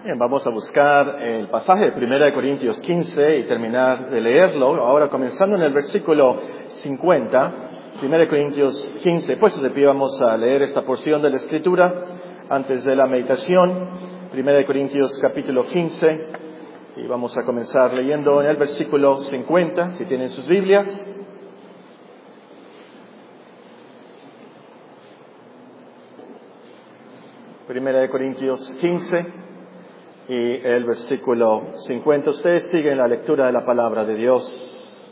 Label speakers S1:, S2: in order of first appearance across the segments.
S1: Bien, vamos a buscar el pasaje de 1 Corintios 15 y terminar de leerlo. Ahora comenzando en el versículo 50, 1 Corintios 15. Pues de pie vamos a leer esta porción de la Escritura antes de la meditación. 1 Corintios capítulo 15 y vamos a comenzar leyendo en el versículo 50, si tienen sus Biblias. Primera de Corintios 15 y el versículo 50. Ustedes siguen la lectura de la palabra de Dios.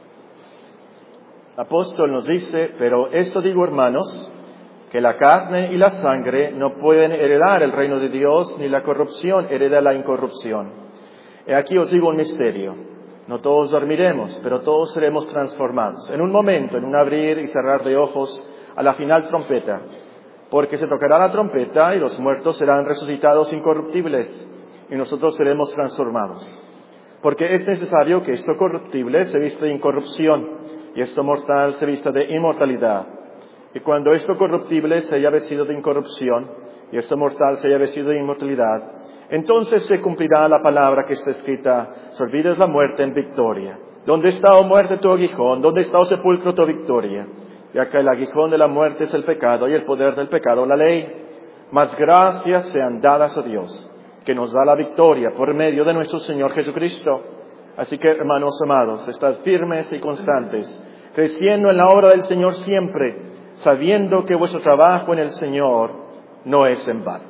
S1: El apóstol nos dice: pero esto digo, hermanos, que la carne y la sangre no pueden heredar el reino de Dios, ni la corrupción hereda la incorrupción. He aquí os digo un misterio: no todos dormiremos, pero todos seremos transformados. En un momento, en un abrir y cerrar de ojos, a la final trompeta. Porque se tocará la trompeta y los muertos serán resucitados incorruptibles y nosotros seremos transformados. Porque es necesario que esto corruptible se vista de incorrupción y esto mortal se vista de inmortalidad. Y cuando esto corruptible se haya vestido de incorrupción y esto mortal se haya vestido de inmortalidad, entonces se cumplirá la palabra que está escrita: olvides la muerte en victoria. ¿Dónde está, oh muerte, tu aguijón? ¿Dónde está, oh sepulcro, tu victoria? Ya que el aguijón de la muerte es el pecado y el poder del pecado la ley. Mas gracias sean dadas a Dios, que nos da la victoria por medio de nuestro Señor Jesucristo. Así que, hermanos amados, estad firmes y constantes, creciendo en la obra del Señor siempre, sabiendo que vuestro trabajo en el Señor no es en vano.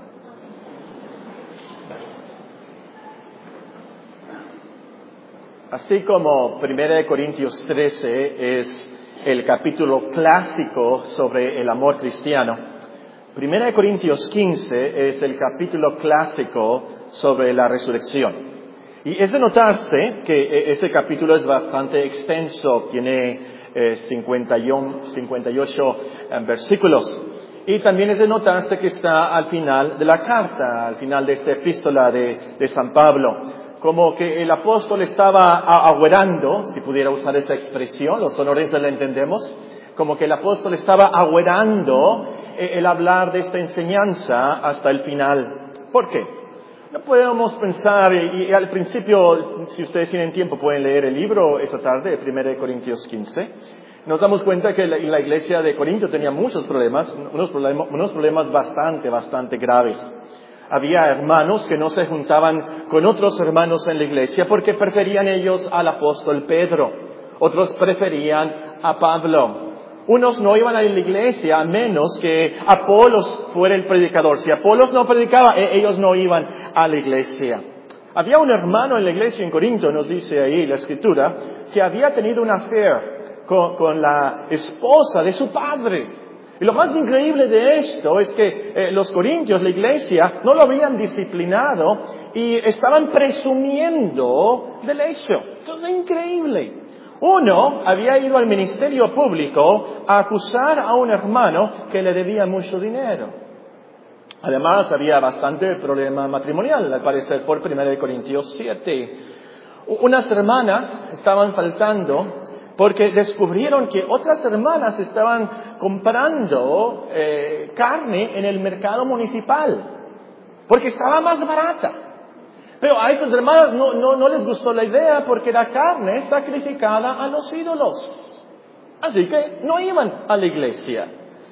S1: Así como 1 Corintios 13 es el capítulo clásico sobre el amor cristiano, 1 Corintios 15 es el capítulo clásico sobre la resurrección. Y es de notarse que este capítulo es bastante extenso, tiene 58 versículos. Y también es de notarse que está al final de la carta, al final de esta epístola de San Pablo. Como que el apóstol estaba agüerando, si pudiera usar esa expresión, los sonorenses la entendemos, como que el apóstol estaba agüerando el hablar de esta enseñanza hasta el final. ¿Por qué? No podemos pensar, y al principio, si ustedes tienen tiempo, pueden leer el libro esta tarde, 1 Corintios 15. Nos damos cuenta que la iglesia de Corinto tenía muchos problemas, unos problemas bastante graves. Había hermanos que no se juntaban con otros hermanos en la iglesia porque preferían ellos al apóstol Pedro. Otros preferían a Pablo. Unos no iban a la iglesia a menos que Apolos fuera el predicador. Si Apolos no predicaba, ellos no iban a la iglesia. Había un hermano en la iglesia en Corinto, nos dice ahí la Escritura, que había tenido un affair con la esposa de su padre. Y lo más increíble de esto es que los corintios, la iglesia, no lo habían disciplinado y estaban presumiendo del hecho. Esto es increíble. Uno había ido al ministerio público a acusar a un hermano que le debía mucho dinero. Además, había bastante problema matrimonial, al parecer, por 1 Corintios 7. Unas hermanas estaban faltando porque descubrieron que otras hermanas estaban comprando carne en el mercado municipal, porque estaba más barata. Pero a estas hermanas no les gustó la idea porque era carne sacrificada a los ídolos. Así que no iban a la iglesia.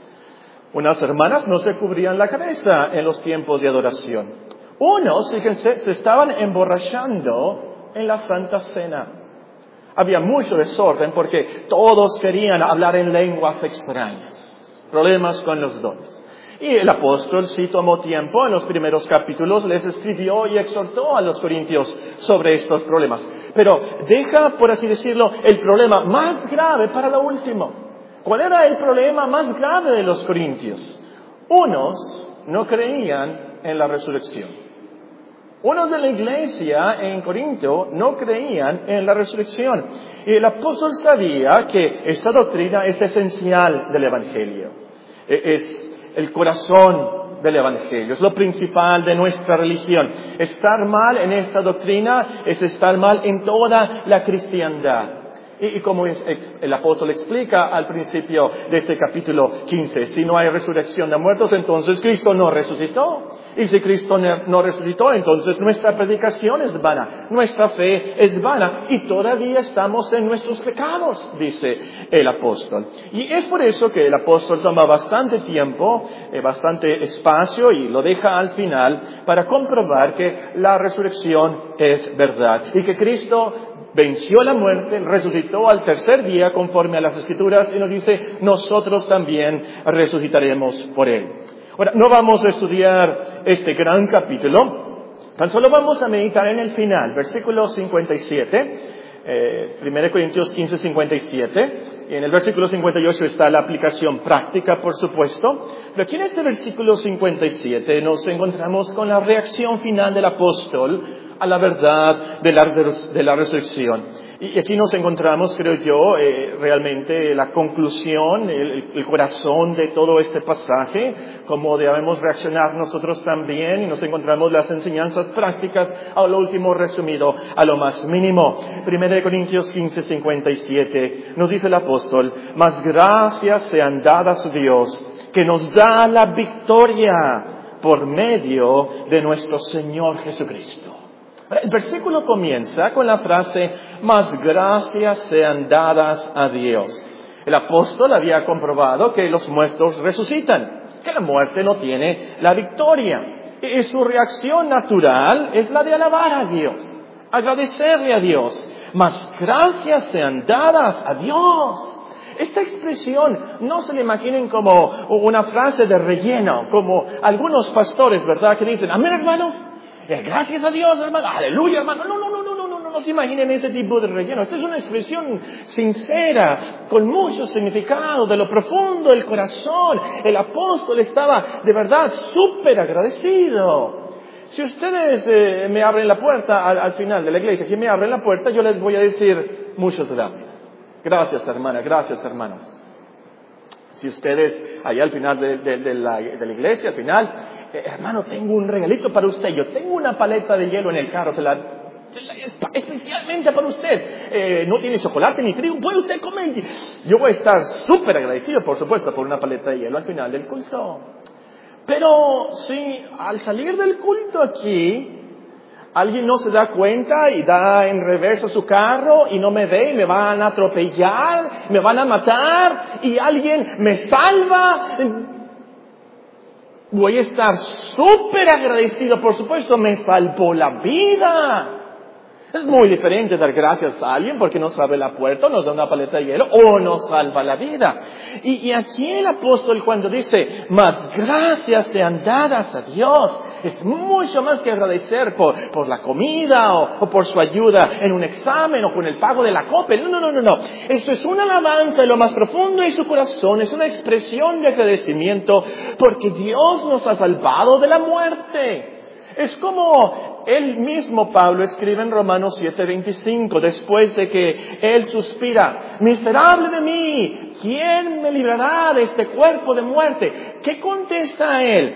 S1: Unas hermanas no se cubrían la cabeza en los tiempos de adoración. Unos, fíjense, se estaban emborrachando en la Santa Cena. Había mucho desorden porque todos querían hablar en lenguas extrañas. Problemas con los dones. Y el apóstol sí tomó tiempo en los primeros capítulos, les escribió y exhortó a los corintios sobre estos problemas. Pero deja, por así decirlo, el problema más grave para lo último. ¿Cuál era el problema más grave de los corintios? Unos no creían en la resurrección. Unos de la iglesia en Corinto no creían en la resurrección. Y el apóstol sabía que esta doctrina es esencial del Evangelio. Es el corazón del Evangelio, es lo principal de nuestra religión. Estar mal en esta doctrina es estar mal en toda la cristiandad. Y como el apóstol explica al principio de este capítulo 15, si no hay resurrección de muertos, entonces Cristo no resucitó. Y si Cristo no resucitó, entonces nuestra predicación es vana, nuestra fe es vana y todavía estamos en nuestros pecados, dice el apóstol. Y es por eso que el apóstol toma bastante tiempo, bastante espacio y lo deja al final para comprobar que la resurrección es verdad y que Cristo venció la muerte, resucitó al tercer día conforme a las Escrituras y nos dice, nosotros también resucitaremos por Él. Ahora, no vamos a estudiar este gran capítulo, tan solo vamos a meditar en el final, versículo 57, 1 Corintios 15, 57, y en el versículo 58 está la aplicación práctica, por supuesto, pero aquí en este versículo 57 nos encontramos con la reacción final del apóstol a la verdad de la resurrección. Y aquí nos encontramos, creo yo, realmente la conclusión, el corazón de todo este pasaje, cómo debemos reaccionar nosotros también, y nos encontramos las enseñanzas prácticas, a lo último resumido, a lo más mínimo. 1 Corintios 15, 57, nos dice el apóstol, mas gracias sean dadas a Dios, que nos da la victoria por medio de nuestro Señor Jesucristo. El versículo comienza con la frase, mas gracias sean dadas a Dios. El apóstol había comprobado que los muertos resucitan, que la muerte no tiene la victoria. Y su reacción natural es la de alabar a Dios, agradecerle a Dios. Mas gracias sean dadas a Dios. Esta expresión no se la imaginen como una frase de relleno, como algunos pastores, ¿verdad?, que dicen, amén, hermanos. Gracias a Dios, hermano. Aleluya, hermano. No se imaginen ese tipo de relleno. Esta es una expresión sincera, con mucho significado, de lo profundo del corazón. El apóstol estaba de verdad súper agradecido. Si ustedes me abren la puerta al final de la iglesia, quien me abre la puerta, yo les voy a decir muchas gracias. Gracias, hermana. Gracias, hermano. Si ustedes, allá al final de la iglesia, al final, hermano, tengo un regalito para usted. Yo tengo una paleta de hielo en el carro, especialmente para usted. No tiene chocolate ni trigo, puede usted comer. Yo voy a estar súper agradecido, por supuesto, por una paleta de hielo al final del culto. Pero si al salir del culto aquí, alguien no se da cuenta y da en reverso su carro y no me ve y me van a atropellar, me van a matar y alguien me salva, voy a estar súper agradecido, por supuesto, me salvó la vida. Es muy diferente dar gracias a alguien porque nos abre la puerta, nos da una paleta de hielo o nos salva la vida. Y aquí el apóstol cuando dice, mas gracias sean dadas a Dios, es mucho más que agradecer por la comida o por su ayuda en un examen o con el pago de la Coppel. No. Esto es una alabanza de lo más profundo de su corazón, es una expresión de agradecimiento porque Dios nos ha salvado de la muerte. Es como él mismo, Pablo, escribe en Romanos 7:25, después de que él suspira, miserable de mí, ¿quién me librará de este cuerpo de muerte? ¿Qué contesta a él?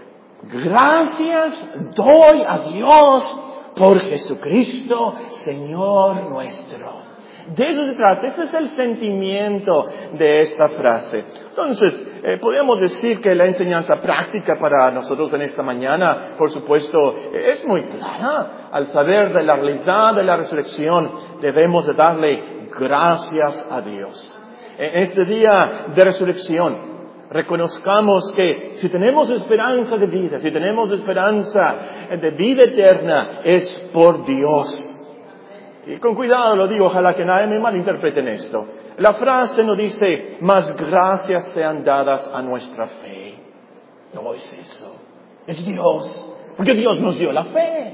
S1: Gracias doy a Dios por Jesucristo, Señor nuestro. De eso se trata, ese es el sentimiento de esta frase. Entonces, podríamos decir que la enseñanza práctica para nosotros en esta mañana, por supuesto, es muy clara. Al saber de la realidad de la resurrección, debemos de darle gracias a Dios. En este día de resurrección, reconozcamos que si tenemos esperanza de vida, si tenemos esperanza de vida eterna, es por Dios. Y con cuidado lo digo, ojalá que nadie me malinterprete en esto. La frase no dice, mas gracias sean dadas a nuestra fe. No es eso. Es Dios. Porque Dios nos dio la fe.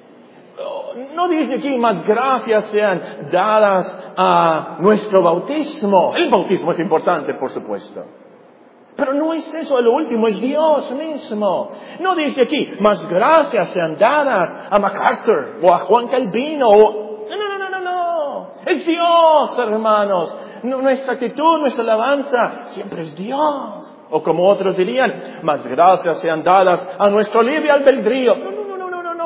S1: No dice aquí, mas gracias sean dadas a nuestro bautismo. El bautismo es importante, por supuesto. Pero no es eso, lo último es Dios mismo. No dice aquí, mas gracias sean dadas a MacArthur o a Juan Calvino o... No. Es Dios, hermanos. Nuestra actitud, nuestra alabanza, siempre es Dios. O como otros dirían, más gracias sean dadas a nuestro libre albedrío. No.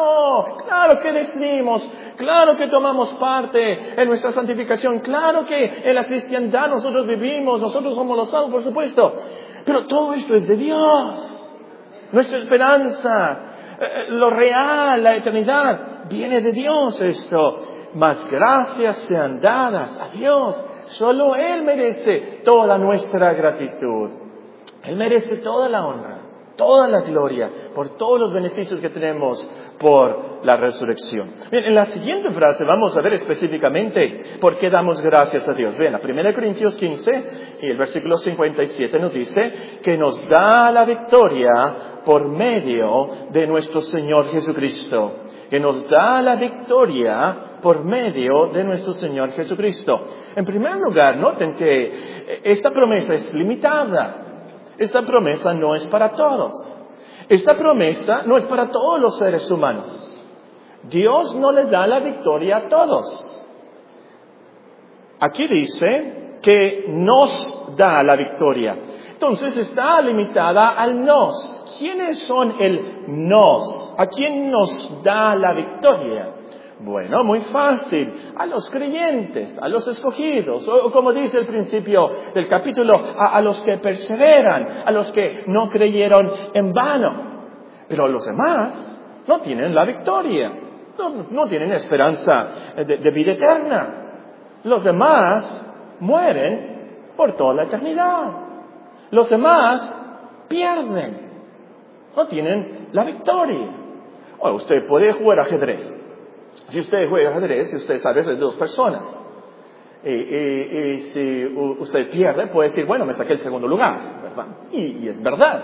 S1: No, claro que decimos, claro que tomamos parte en nuestra santificación, claro que en la cristiandad nosotros vivimos, nosotros somos los salvos, por supuesto. Pero todo esto es de Dios. Nuestra esperanza, lo real, la eternidad, viene de Dios esto. Mas gracias sean dadas a Dios. Solo Él merece toda nuestra gratitud. Él merece toda la honra, toda la gloria, por todos los beneficios que tenemos por la resurrección. Bien, en la siguiente frase vamos a ver específicamente por qué damos gracias a Dios. Bien, la 1 Corintios 15 y el versículo 57 nos dice que nos da la victoria por medio de nuestro Señor Jesucristo. Que nos da la victoria por medio de nuestro Señor Jesucristo. En primer lugar, noten que esta promesa es limitada. Esta promesa no es para todos. Esta promesa no es para todos los seres humanos. Dios no le da la victoria a todos. Aquí dice que nos da la victoria. Entonces está limitada al nos. ¿Quiénes son el nos? ¿A quién nos da la victoria? Bueno, muy fácil. A los creyentes, a los escogidos, o como dice el principio del capítulo, a los que perseveran, a los que no creyeron en vano. Pero los demás no tienen la victoria, no tienen esperanza de vida eterna. Los demás mueren por toda la eternidad. Los demás pierden, no tienen la victoria. O usted puede jugar ajedrez. Si usted juega ajedrez, usted sabe de dos personas. Y si usted pierde, puede decir, bueno, me saqué el segundo lugar, ¿verdad? Y es verdad.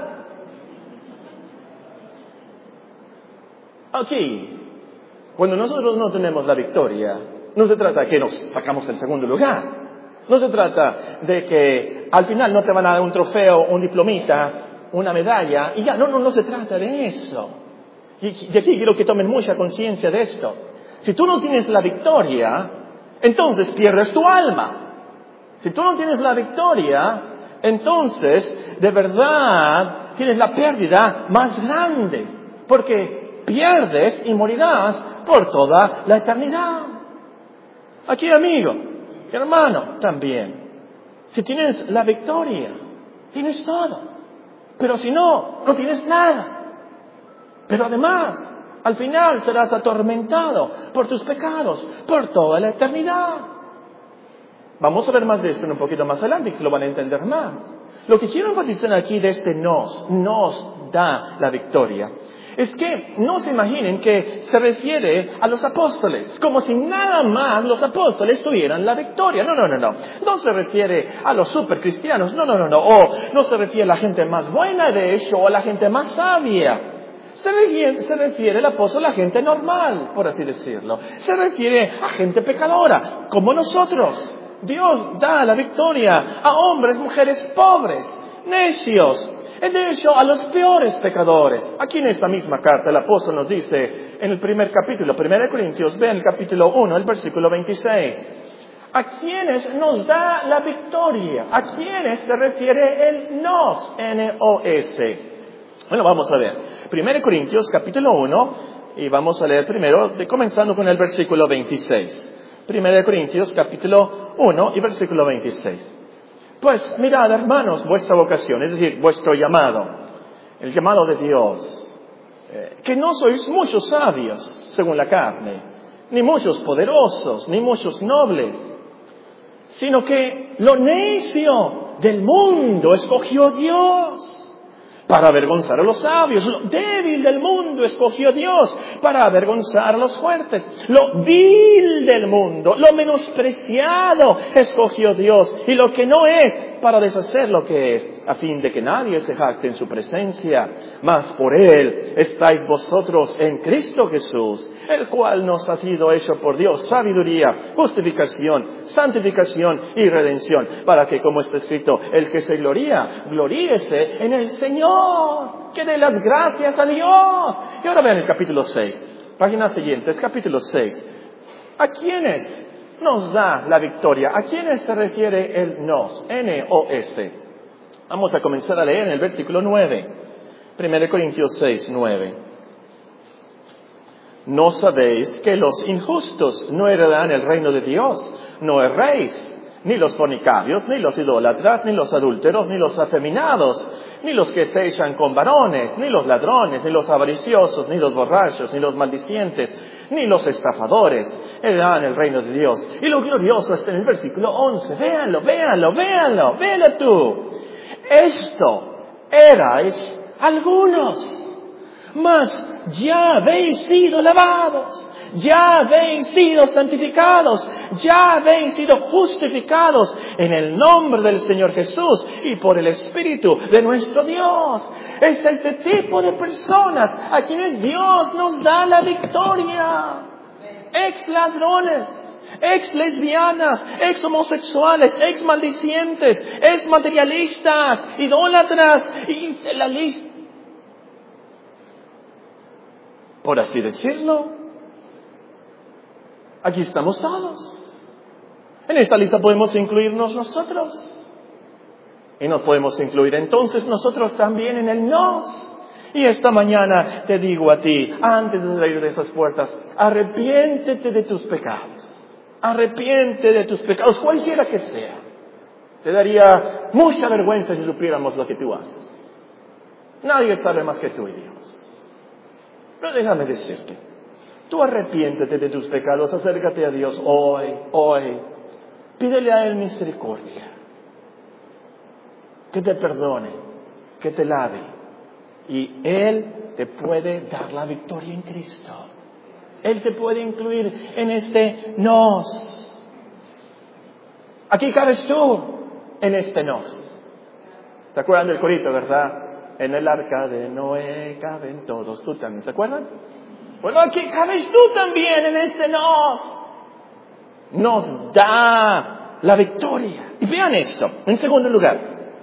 S1: Aquí, cuando nosotros no tenemos la victoria, no se trata de que nos sacamos el segundo lugar. No se trata de que al final no te van a dar un trofeo, un diplomita, una medalla, y ya, no se trata de eso. Y de aquí quiero que tomen mucha conciencia de esto. Si tú no tienes la victoria, entonces pierdes tu alma. Si tú no tienes la victoria, entonces de verdad tienes la pérdida más grande, porque pierdes y morirás por toda la eternidad. Aquí, amigo, hermano, también. Si tienes la victoria, tienes todo. Pero si no tienes nada. Pero además, al final serás atormentado por tus pecados, por toda la eternidad. Vamos a ver más de esto un poquito más adelante, que lo van a entender más. Lo que quiero enfatizar aquí de este nos da la victoria, es que no se imaginen que se refiere a los apóstoles, como si nada más los apóstoles tuvieran la victoria. No. No se refiere a los supercristianos, no. O no se refiere a la gente más buena, de hecho, o a la gente más sabia. Se refiere el apóstol a gente normal, por así decirlo. Se refiere a gente pecadora, como nosotros. Dios da la victoria a hombres, mujeres pobres, necios, de hecho a los peores pecadores. Aquí en esta misma carta el apóstol nos dice en el primer capítulo, 1 Corintios, ven el capítulo 1, el versículo 26. ¿A quiénes nos da la victoria? ¿A quiénes se refiere el nos? N-O-S. Bueno, vamos a ver. 1 Corintios capítulo 1, y vamos a leer primero, comenzando con el versículo 26. 1 Corintios capítulo 1 y versículo 26. Pues mirad, hermanos, vuestra vocación, es decir, vuestro llamado, el llamado de Dios, que no sois muchos sabios, según la carne, ni muchos poderosos, ni muchos nobles, sino que lo necio del mundo escogió Dios para avergonzar a los sabios. Lo débil del mundo escogió Dios para avergonzar a los fuertes. Lo vil del mundo, lo menospreciado escogió Dios. Y lo que no es, para deshacer lo que es, a fin de que nadie se jacte en su presencia. Mas por Él estáis vosotros en Cristo Jesús, el cual nos ha sido hecho por Dios sabiduría, justificación, santificación y redención, para que, como está escrito, el que se gloría, gloríese en el Señor. Que dé las gracias a Dios. Y ahora vean el capítulo 6. Página siguiente, es capítulo 6. ¿A quiénes nos da la victoria? ¿A quiénes se refiere el nos? N-O-S. Vamos a comenzar a leer en el versículo 9. 1 Corintios 6, 9. ¿No sabéis que los injustos no heredarán el reino de Dios? No erréis, ni los fornicarios, ni los idólatras, ni los adúlteros, ni los afeminados, ni los que se echan con varones, ni los ladrones, ni los avariciosos, ni los borrachos, ni los maldicientes, ni los estafadores heredarán el reino de Dios. Y lo glorioso está en el versículo 11. Véanlo tú. Esto erais algunos, mas ya habéis sido lavados, ya habéis sido santificados, ya habéis sido justificados en el nombre del Señor Jesús y por el Espíritu de nuestro Dios. Es este tipo de personas a quienes Dios nos da la victoria. Ex ladrones, ex lesbianas, ex homosexuales, ex maldicientes, ex materialistas, idólatras, y la lista, por así decirlo. Aquí estamos todos. En esta lista podemos incluirnos nosotros. Y nos podemos incluir entonces nosotros también en el nos. Y esta mañana te digo a ti, antes de salir de esas puertas, arrepiéntete de tus pecados. Arrepiéntete de tus pecados, cualquiera que sea. Te daría mucha vergüenza si supiéramos lo que tú haces. Nadie sabe más que tú y Dios. Pero déjame decirte, tú arrepiéntete de tus pecados, acércate a Dios hoy. Pídele a Él misericordia. Que te perdone, que te lave. Y Él te puede dar la victoria en Cristo. Él te puede incluir en este nos. Aquí cabes tú en este nos. ¿Se acuerdan del corito, verdad? En el arca de Noé caben todos. ¿Tú también se acuerdan? Bueno, aquí cabes tú también en este nos. Nos da la victoria. Y vean esto, en segundo lugar.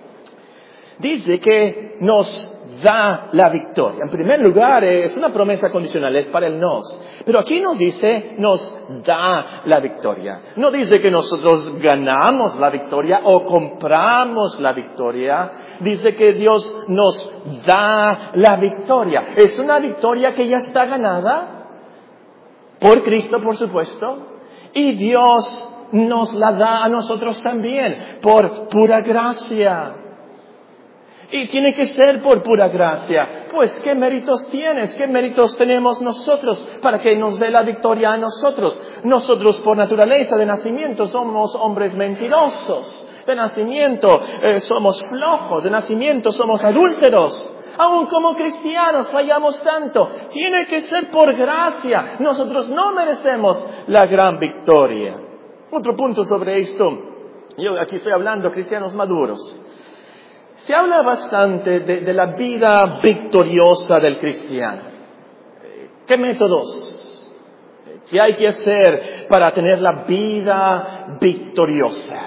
S1: Dice que nos da la victoria. En primer lugar, es una promesa condicional, es para el nos. Pero aquí nos dice, nos da la victoria. No dice que nosotros ganamos la victoria o compramos la victoria. Dice que Dios nos da la victoria. Es una victoria que ya está ganada por Cristo, por supuesto. Y Dios nos la da a nosotros también por pura gracia. Y tiene que ser por pura gracia. Pues, ¿qué méritos tienes? ¿Qué méritos tenemos nosotros para que nos dé la victoria a nosotros? Nosotros, por naturaleza de nacimiento, somos hombres mentirosos. De nacimiento somos flojos. De nacimiento somos adúlteros. Aún como cristianos fallamos tanto. Tiene que ser por gracia. Nosotros no merecemos la gran victoria. Otro punto sobre esto. Yo aquí estoy hablando cristianos maduros. Se habla bastante de la vida victoriosa del cristiano. ¿Qué métodos? ¿Qué hay que hacer para tener la vida victoriosa?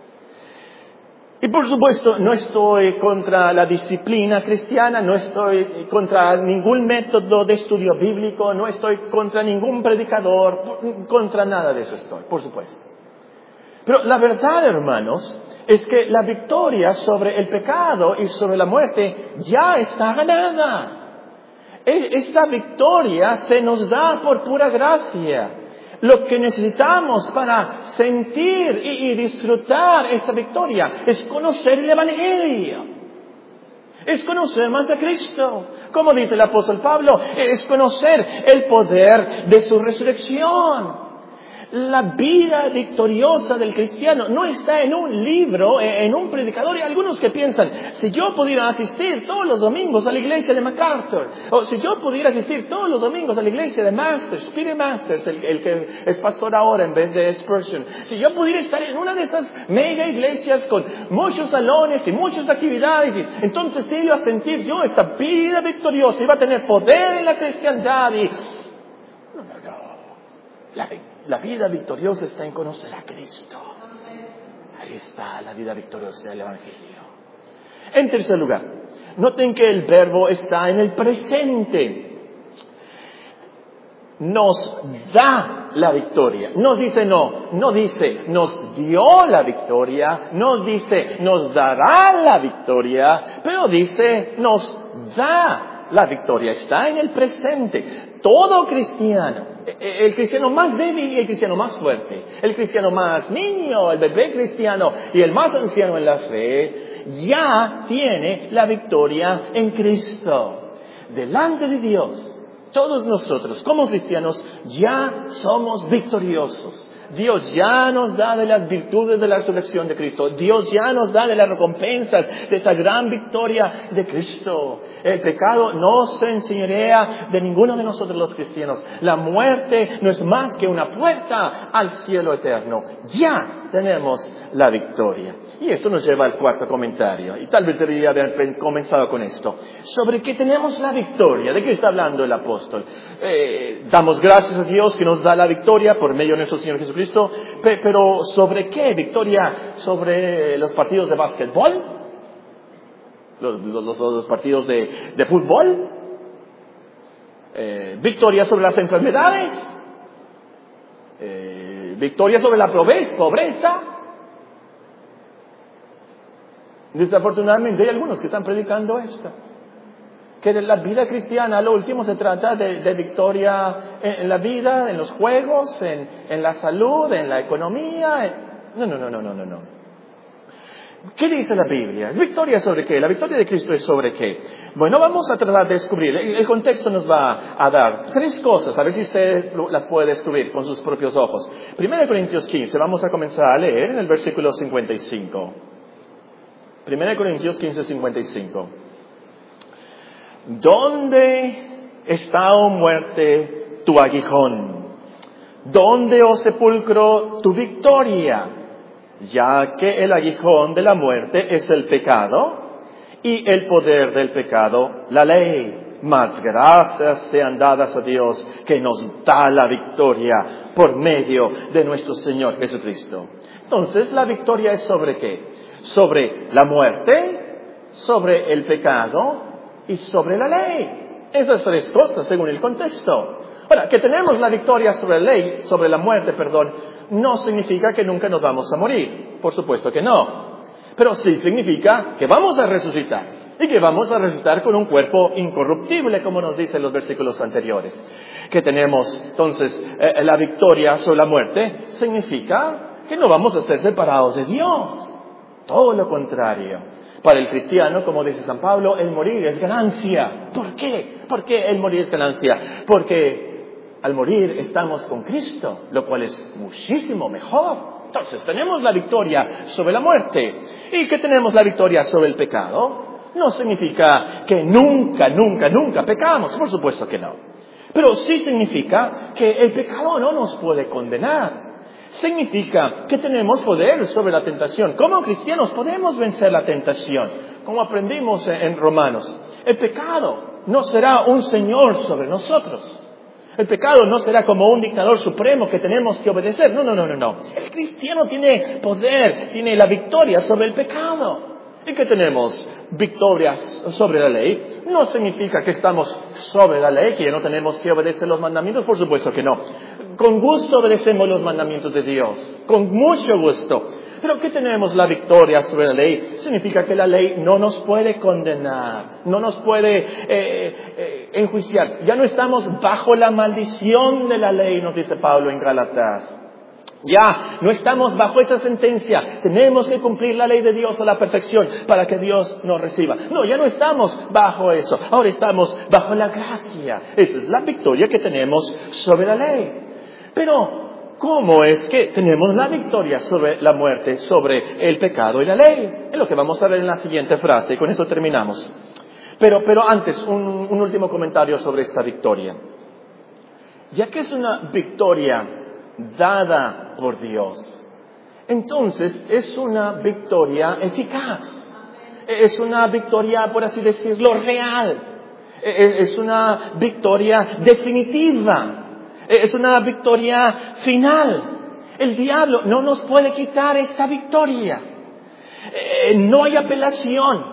S1: Y por supuesto, no estoy contra la disciplina cristiana, no estoy contra ningún método de estudio bíblico, no estoy contra ningún predicador, contra nada de eso estoy, por supuesto. Pero la verdad, hermanos, es que la victoria sobre el pecado y sobre la muerte ya está ganada. Esta victoria se nos da por pura gracia. Lo que necesitamos para sentir y disfrutar esa victoria es conocer el Evangelio. Es conocer más a Cristo. Como dice el apóstol Pablo, es conocer el poder de su resurrección. La vida victoriosa del cristiano no está en un libro, en un predicador. Y algunos que piensan, si yo pudiera asistir todos los domingos a la iglesia de MacArthur, o si yo pudiera asistir todos los domingos a la iglesia de Masters, Peter Masters, el que es pastor ahora en vez de Spurgeon, si yo pudiera estar en una de esas mega iglesias con muchos salones y muchas actividades, y entonces iba a sentir yo esta vida victoriosa, iba a tener poder en la cristiandad y... La vida victoriosa está en conocer a Cristo. Ahí está la vida victoriosa del Evangelio. En tercer lugar, noten que el verbo está en el presente. Nos da la victoria. No dice no dice nos dio la victoria, no dice nos dará la victoria, pero dice nos da la victoria está en el presente. Todo cristiano, el cristiano más débil y el cristiano más fuerte, el cristiano más niño, el bebé cristiano y el más anciano en la fe, ya tiene la victoria en Cristo. Delante de Dios, todos nosotros como cristianos ya somos victoriosos. Dios ya nos da de las virtudes de la resurrección de Cristo. Dios ya nos da de las recompensas de esa gran victoria de Cristo. El pecado no se enseñorea de ninguno de nosotros los cristianos. La muerte no es más que una puerta al cielo eterno. Ya tenemos la victoria. Y esto nos lleva al cuarto comentario. Y tal vez debería haber comenzado con esto. Sobre que tenemos la victoria. ¿De qué está hablando el apóstol? Damos gracias a Dios que nos da la victoria por medio de nuestro Señor Jesucristo. Pero ¿sobre qué? ¿Victoria sobre los partidos de básquetbol? ¿Los partidos de fútbol? ¿Victoria sobre las enfermedades? ¿Victoria sobre la pobreza? Desafortunadamente hay algunos que están predicando esto. Que de la vida cristiana, lo último se trata de victoria en la vida, en los juegos, en la salud, en la economía. No. ¿Qué dice la Biblia? ¿Victoria sobre qué? ¿La victoria de Cristo es sobre qué? Bueno, vamos a tratar de descubrir. El contexto nos va a dar tres cosas, a ver si usted las puede descubrir con sus propios ojos. 1 Corintios 15, vamos a comenzar a leer en el versículo 55. 1 Corintios 15, 55. ¿Dónde está, oh muerte, tu aguijón? ¿Dónde, oh sepulcro, tu victoria? Ya que el aguijón de la muerte es el pecado, y el poder del pecado, la ley. Mas gracias sean dadas a Dios que nos da la victoria por medio de nuestro Señor Jesucristo. Entonces, ¿la victoria es sobre qué? Sobre la muerte, sobre el pecado y sobre la ley. Esas tres cosas según el contexto. Ahora, que tenemos la victoria sobre la ley, sobre la muerte, no significa que nunca nos vamos a morir. Por supuesto que no. Pero sí significa que vamos a resucitar. Y que vamos a resucitar con un cuerpo incorruptible, como nos dicen los versículos anteriores. Que tenemos, entonces, la victoria sobre la muerte, significa que no vamos a ser separados de Dios. Todo lo contrario. Para el cristiano, como dice San Pablo, el morir es ganancia. ¿Por qué? ¿Por qué el morir es ganancia? Porque al morir estamos con Cristo, lo cual es muchísimo mejor. Entonces tenemos la victoria sobre la muerte. ¿Y que tenemos la victoria sobre el pecado? No significa que nunca pecamos, por supuesto que no. Pero sí significa que el pecado no nos puede condenar. Significa que tenemos poder sobre la tentación. Como cristianos podemos vencer la tentación, como aprendimos en Romanos. El pecado no será un señor sobre nosotros. El pecado no será como un dictador supremo que tenemos que obedecer. No. El cristiano tiene poder, tiene la victoria sobre el pecado. ¿Y que tenemos? Victorias sobre la ley. No significa que estamos sobre la ley, que ya no tenemos que obedecer los mandamientos. Por supuesto que no. Con gusto obedecemos los mandamientos de Dios. Con mucho gusto. Pero ¿qué tenemos la victoria sobre la ley? Significa que la ley no nos puede condenar, no nos puede enjuiciar. Ya no estamos bajo la maldición de la ley, nos dice Pablo en Gálatas. Ya no estamos bajo esta sentencia. Tenemos que cumplir la ley de Dios a la perfección para que Dios nos reciba. No, ya no estamos bajo eso. Ahora estamos bajo la gracia. Esa es la victoria que tenemos sobre la ley. Pero ¿cómo es que tenemos la victoria sobre la muerte, sobre el pecado y la ley? Es lo que vamos a ver en la siguiente frase y con eso terminamos. Pero antes, un último comentario sobre esta victoria. Ya que es una victoria dada por Dios, entonces es una victoria eficaz. Es una victoria, por así decirlo, real. Es una victoria definitiva. Es una victoria final. El diablo no nos puede quitar esta victoria. No hay apelación.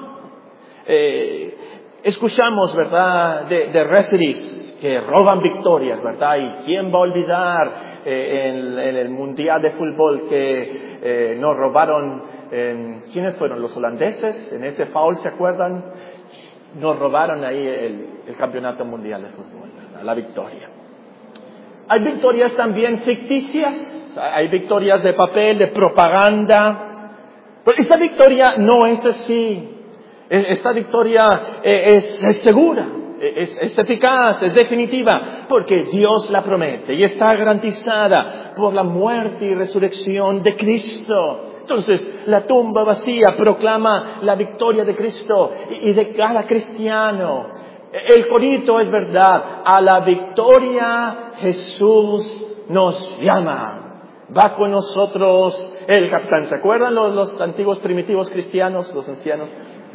S1: Escuchamos, ¿verdad?, de referees que roban victorias, ¿verdad? ¿Y quién va a olvidar en el Mundial de Fútbol que nos robaron? ¿Quiénes fueron? ¿Los holandeses? En ese foul, ¿se acuerdan? nos robaron ahí el campeonato mundial de fútbol, ¿verdad? La victoria. Hay victorias también ficticias, hay victorias de papel, de propaganda, pero esta victoria no es así. Esta victoria es segura, es eficaz, es definitiva, porque Dios la promete y está garantizada por la muerte y resurrección de Cristo. Entonces, la tumba vacía proclama la victoria de Cristo y de cada cristiano. El corito es verdad, a la victoria Jesús nos llama. Va con nosotros el capitán. ¿Se acuerdan los antiguos primitivos cristianos, los ancianos?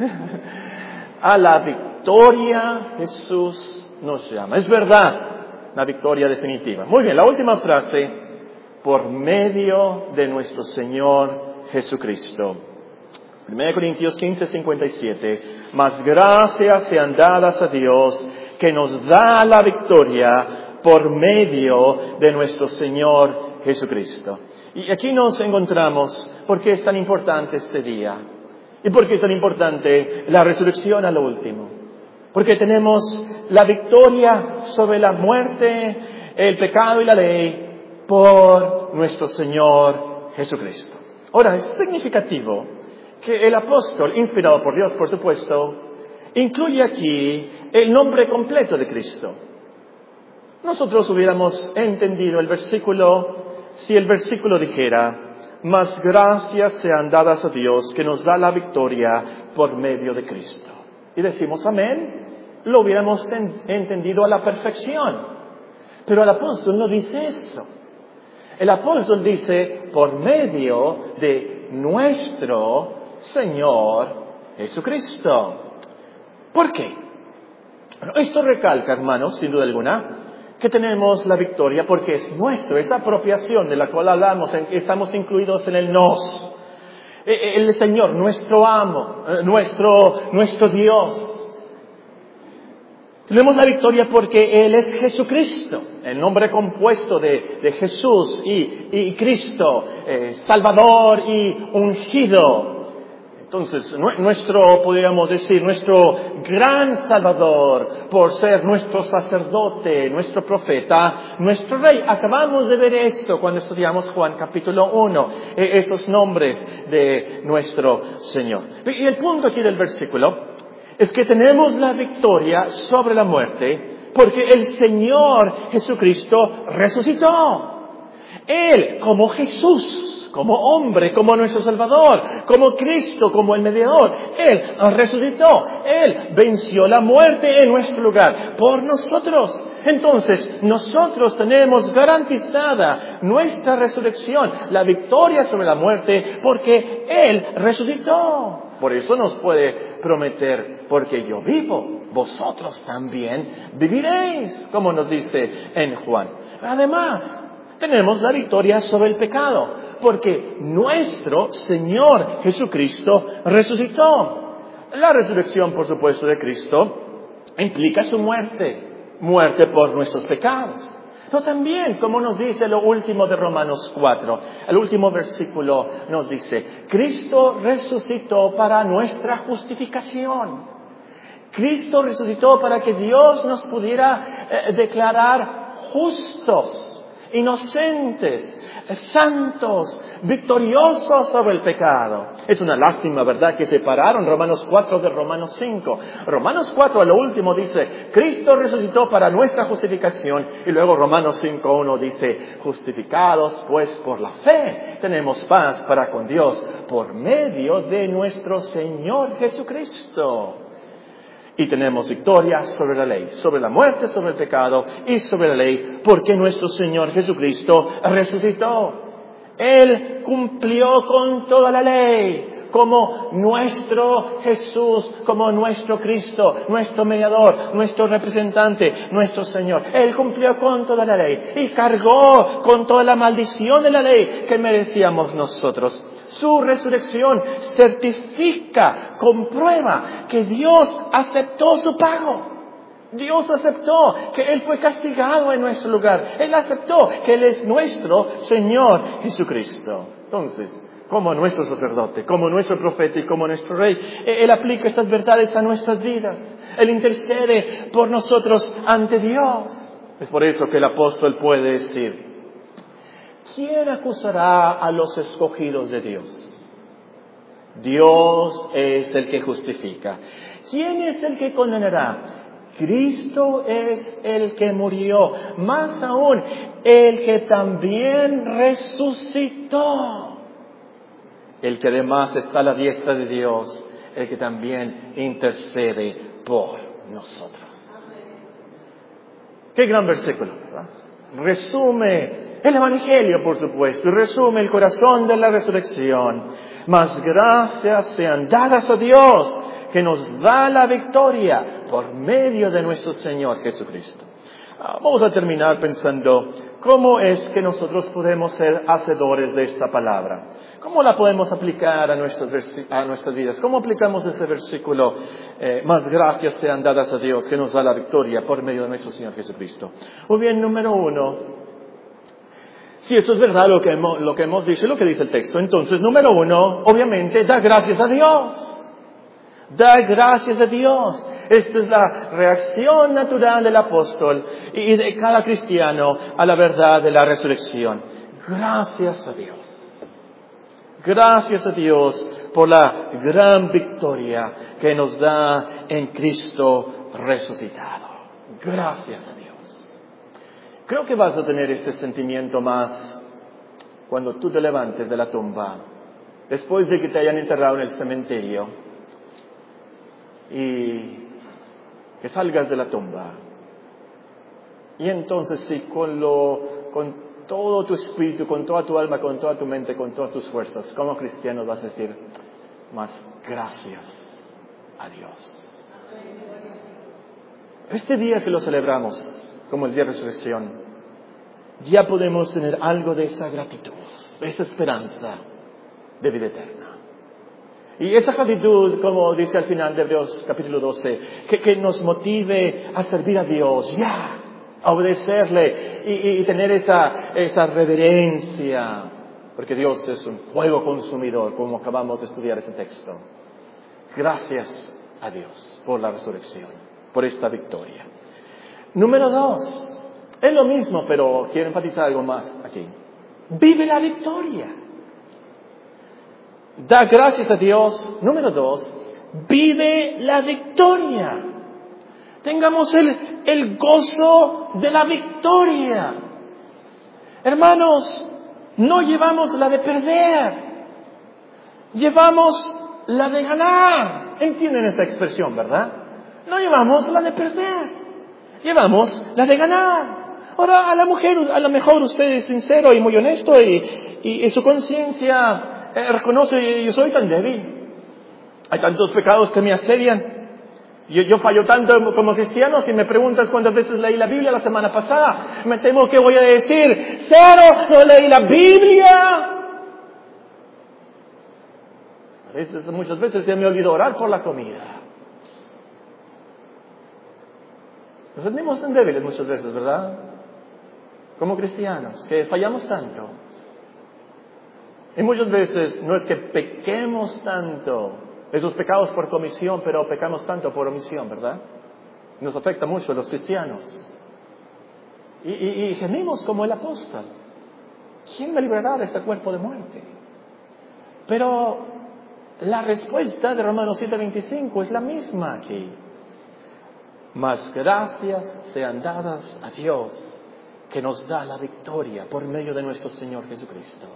S1: A la victoria Jesús nos llama. Es verdad, la victoria definitiva. Muy bien, la última frase, por medio de nuestro Señor Jesucristo. 1 Corintios 15:57. Mas gracias sean dadas a Dios que nos da la victoria por medio de nuestro Señor Jesucristo. Y aquí nos encontramos por qué es tan importante este día. ¿Y por qué es tan importante la resurrección a lo último? Porque tenemos la victoria sobre la muerte, el pecado y la ley por nuestro Señor Jesucristo. Ahora, es significativo que el apóstol, inspirado por Dios, por supuesto, incluye aquí el nombre completo de Cristo. Nosotros hubiéramos entendido el versículo si el versículo dijera: mas gracias sean dadas a Dios que nos da la victoria por medio de Cristo. Y decimos amén, lo hubiéramos entendido a la perfección. Pero el apóstol no dice eso. El apóstol dice por medio de nuestro Señor Jesucristo. ¿Por qué? Bueno, esto recalca, hermanos, sin duda alguna, que tenemos la victoria porque es nuestro, esa apropiación de la cual hablamos, estamos incluidos en el nos. El Señor, nuestro amo, nuestro Dios. Tenemos la victoria porque Él es Jesucristo, el nombre compuesto de Jesús y Cristo, Salvador y ungido. Entonces, podríamos decir, nuestro gran Salvador, por ser nuestro sacerdote, nuestro profeta, nuestro Rey. Acabamos de ver esto cuando estudiamos Juan capítulo 1, esos nombres de nuestro Señor. Y el punto aquí del versículo es que tenemos la victoria sobre la muerte porque el Señor Jesucristo resucitó. Él, como Jesús, como hombre, como nuestro Salvador, como Cristo, como el mediador, Él resucitó. Él venció la muerte en nuestro lugar por nosotros. Entonces, nosotros tenemos garantizada nuestra resurrección, la victoria sobre la muerte, porque Él resucitó. Por eso nos puede prometer, porque yo vivo, vosotros también viviréis, como nos dice en Juan. Además, tenemos la victoria sobre el pecado, porque nuestro Señor Jesucristo resucitó. La resurrección, por supuesto, de Cristo implica su muerte por nuestros pecados. Pero también, como nos dice lo último de Romanos 4, el último versículo nos dice: Cristo resucitó para nuestra justificación. Cristo resucitó para que Dios nos pudiera declarar justos, inocentes, santos, victoriosos sobre el pecado. Es una lástima, ¿verdad?, que separaron Romanos 4 de Romanos 5. Romanos 4 a lo último dice: Cristo resucitó para nuestra justificación. Y luego Romanos 5:1 dice: justificados pues por la fe, tenemos paz para con Dios por medio de nuestro Señor Jesucristo. Y tenemos victoria sobre la ley, sobre la muerte, sobre el pecado y sobre la ley, porque nuestro Señor Jesucristo resucitó. Él cumplió con toda la ley, como nuestro Jesús, como nuestro Cristo, nuestro mediador, nuestro representante, nuestro Señor. Él cumplió con toda la ley y cargó con toda la maldición de la ley que merecíamos nosotros. Su resurrección certifica, comprueba que Dios aceptó su pago. Dios aceptó que Él fue castigado en nuestro lugar. Él aceptó que Él es nuestro Señor Jesucristo. Entonces, como nuestro sacerdote, como nuestro profeta y como nuestro rey. Él aplica estas verdades a nuestras vidas. Él intercede por nosotros ante Dios. Es por eso que el apóstol puede decir: ¿quién acusará a los escogidos de Dios? Dios es el que justifica. ¿Quién es el que condenará? Cristo es el que murió, más aún, el que también resucitó, el que además está a la diestra de Dios, el que también intercede por nosotros. Qué gran versículo, ¿verdad? Resume el Evangelio, por supuesto, y resume el corazón de la resurrección. Mas gracias sean dadas a Dios, que nos da la victoria por medio de nuestro Señor Jesucristo. Vamos a terminar pensando cómo es que nosotros podemos ser hacedores de esta palabra. ¿Cómo la podemos aplicar a nuestras vidas? ¿Cómo aplicamos ese versículo? Más gracias sean dadas a Dios, que nos da la victoria por medio de nuestro Señor Jesucristo. Muy bien, número 1. Si esto es verdad lo que hemos dicho y lo que dice el texto, entonces, número 1, obviamente, da gracias a Dios. Da gracias a Dios. Esta es la reacción natural del apóstol y de cada cristiano a la verdad de la resurrección. Gracias a Dios. Gracias a Dios por la gran victoria que nos da en Cristo resucitado. Gracias a Dios. Creo que vas a tener este sentimiento más cuando tú te levantes de la tumba, después de que te hayan enterrado en el cementerio, y que salgas de la tumba. Y entonces sí, con todo tu espíritu, con toda tu alma, con toda tu mente, con todas tus fuerzas, como cristiano vas a decir: más gracias a Dios. Este día que lo celebramos como el día de resurrección, ya podemos tener algo de esa gratitud, de esa esperanza de vida eterna. Y esa gratitud, como dice al final de Hebreos capítulo 12, que nos motive a servir a Dios, ya, a obedecerle y tener esa reverencia, porque Dios es un fuego consumidor, como acabamos de estudiar ese texto. Gracias a Dios por la resurrección, por esta victoria. Número 2, es lo mismo, pero quiero enfatizar algo más aquí. Vive la victoria. Da gracias a Dios. Número 2, vive la victoria. Tengamos el gozo de la victoria. Hermanos, no llevamos la de perder, llevamos la de ganar. ¿Entienden esta expresión, verdad? No llevamos la de perder, llevamos la de ganar. Ahora, a lo mejor usted es sincero y muy honesto y en su conciencia reconoce: yo soy tan débil, hay tantos pecados que me asedian, yo fallo tanto como cristiano. Si me preguntas cuántas veces leí la Biblia la semana pasada, me temo que voy a decir 0, no leí la Biblia. Muchas veces se me olvidó orar por la comida. Nos sentimos tan débiles muchas veces, ¿verdad? Como cristianos, que fallamos tanto. Y muchas veces no es que pequemos tanto, esos pecados por comisión, pero pecamos tanto por omisión, ¿verdad? Nos afecta mucho a los cristianos. Y gemimos como el apóstol: ¿quién me librará de este cuerpo de muerte? Pero la respuesta de Romanos 7:25 es la misma aquí. Mas gracias sean dadas a Dios, que nos da la victoria por medio de nuestro Señor Jesucristo.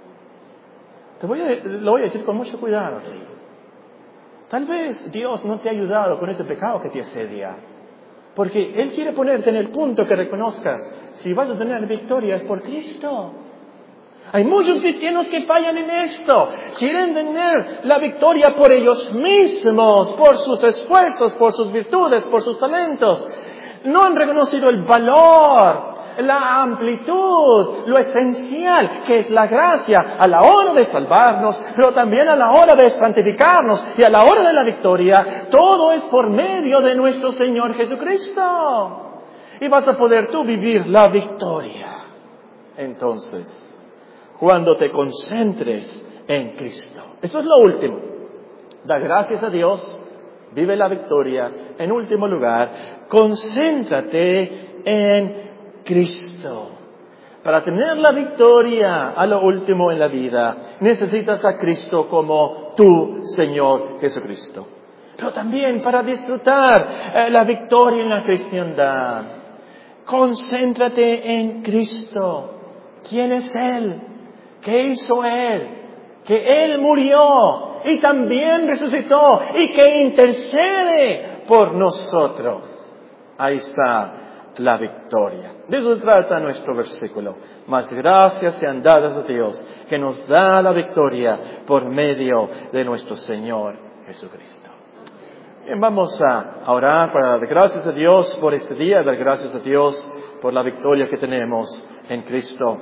S1: Lo voy a decir con mucho cuidado aquí. Tal vez Dios no te ha ayudado con ese pecado que te asedia, porque Él quiere ponerte en el punto que reconozcas: si vas a tener victoria es por Cristo. Hay muchos cristianos que fallan en esto. Quieren tener la victoria por ellos mismos, por sus esfuerzos, por sus virtudes, por sus talentos. No han reconocido el valor, la amplitud, lo esencial que es la gracia a la hora de salvarnos, pero también a la hora de santificarnos y a la hora de la victoria. Todo es por medio de nuestro Señor Jesucristo. Y vas a poder tú vivir la victoria. Entonces, cuando te concentres en Cristo. Eso es lo último. Da gracias a Dios, vive la victoria. En último lugar, concéntrate en Cristo. Para tener la victoria a lo último en la vida, necesitas a Cristo como tu Señor Jesucristo. Pero también para disfrutar la victoria en la cristiandad, concéntrate en Cristo. ¿Quién es Él? ¿Qué hizo Él? Que Él murió y también resucitó y que intercede por nosotros. Ahí está la victoria. De eso se trata nuestro versículo. Mas gracias sean dadas a Dios que nos da la victoria por medio de nuestro Señor Jesucristo. Bien, vamos a orar para dar gracias a Dios por este día, dar gracias a Dios por la victoria que tenemos en Cristo.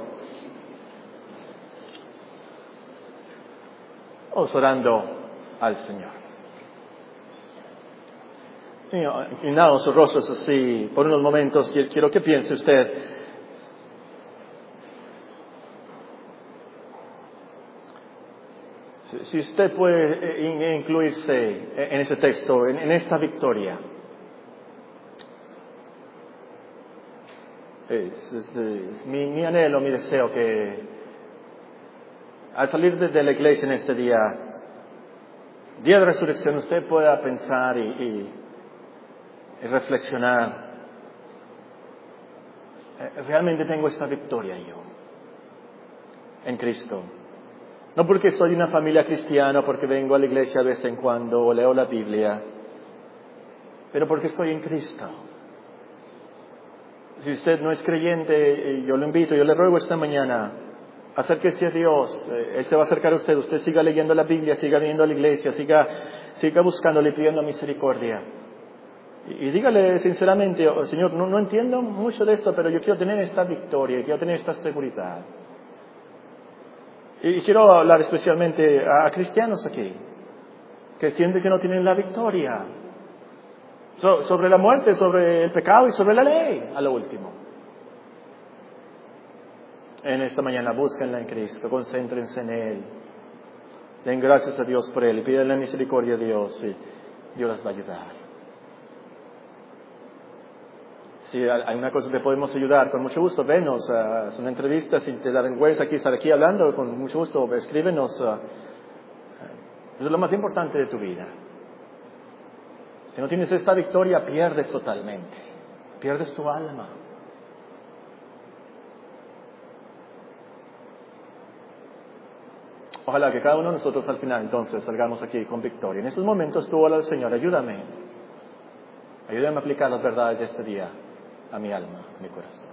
S1: Vamos orando al Señor. Inclinados sus rostros así por unos momentos, quiero que piense usted. Si usted puede incluirse en ese texto, en esta victoria. Es mi anhelo, mi deseo que al salir de la iglesia en este día de resurrección, usted pueda pensar y reflexionar. Realmente tengo esta victoria yo, en Cristo. No porque soy de una familia cristiana, porque vengo a la iglesia de vez en cuando, o leo la Biblia, pero porque estoy en Cristo. Si usted no es creyente, yo lo invito, yo le ruego esta mañana, acérquese a Dios, Él se va a acercar a usted, usted siga leyendo la Biblia, siga viniendo a la iglesia, siga buscándole y pidiendo misericordia. Y dígale sinceramente, Señor, no entiendo mucho de esto, pero yo quiero tener esta victoria, quiero tener esta seguridad. Y quiero hablar especialmente a cristianos aquí, que sienten que no tienen la victoria sobre la muerte, sobre el pecado y sobre la ley, a lo último. En esta mañana búsquenla en Cristo, concéntrense en Él, den gracias a Dios por Él y pídanle misericordia a Dios y Dios las va a ayudar. Si hay una cosa que podemos ayudar, con mucho gusto, venos, es una entrevista, si te da vergüenza estar aquí hablando, con mucho gusto, escríbenos. Eso es lo más importante de tu vida. Si no tienes esta victoria, pierdes totalmente, pierdes tu alma. Ojalá que cada uno de nosotros al final entonces salgamos aquí con victoria. En estos momentos tú, al Señor, ayúdame a aplicar las verdades de este día a mi alma, a mi corazón.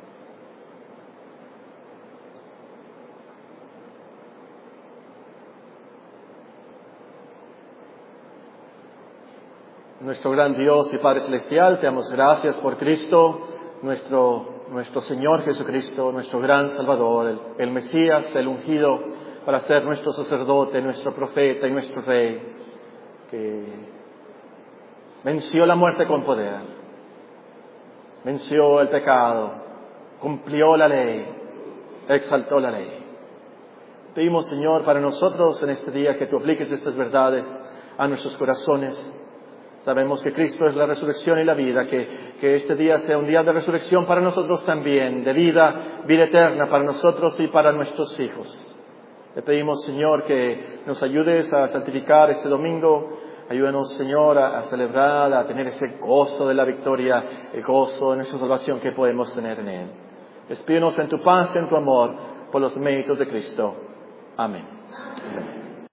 S1: Nuestro gran Dios y Padre Celestial, te damos gracias por Cristo, nuestro Señor Jesucristo, nuestro gran Salvador, el Mesías, el ungido, para ser nuestro sacerdote, nuestro profeta y nuestro Rey, que venció la muerte con poder, venció el pecado, cumplió la ley, exaltó la ley. Pedimos, Señor, para nosotros en este día que tú apliques estas verdades a nuestros corazones. Sabemos que Cristo es la resurrección y la vida, que este día sea un día de resurrección para nosotros también, de vida eterna para nosotros y para nuestros hijos. Te pedimos, Señor, que nos ayudes a santificar este domingo. Ayúdanos, Señor, a celebrar, a tener ese gozo de la victoria, el gozo de nuestra salvación que podemos tener en Él. Despídenos en tu paz y en tu amor por los méritos de Cristo. Amén. Amén.